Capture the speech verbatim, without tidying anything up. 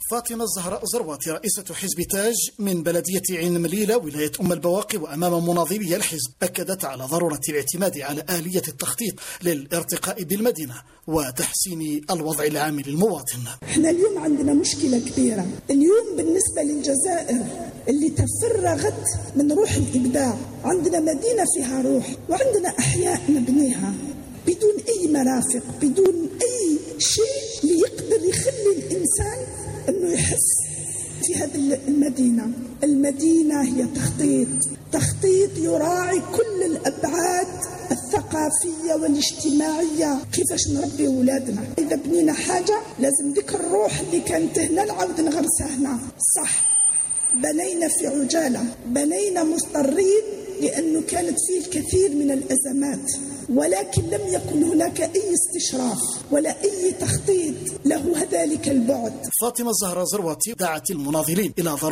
فاطمة الزهراء زرواتي رئيسة حزب تاج من بلدية عين مليلة ولاية أم البواقي وأمام مناظري الحزب أكدت على ضرورة الاعتماد على آلية التخطيط للارتقاء بالمدينة وتحسين الوضع العام للمواطن. احنا اليوم عندنا مشكلة كبيرة اليوم بالنسبة للجزائر اللي تفرغت من روح الإبداع. عندنا مدينة فيها روح وعندنا أحياء نبنيها بدون أي مرافق بدون أي شيء ليقدر يخلي الإنسان أنه يحس في هذه المدينة. المدينة هي تخطيط تخطيط يراعي كل الأبعاد الثقافية والاجتماعية. كيفاش نربي أولادنا؟ إذا بنينا حاجة لازم ذيك الروح اللي كانت هنا نعاود نغرسها هنا. صح بنينا في عجالة بنينا مضطرين لأنه كانت فيه الكثير من الأزمات ولكن لم يكن هناك أي استشراف ولا أي تخطيط له ذلك البعد. فاطمة الزهراء زرواتي دعت المناضلين إلى ضرورة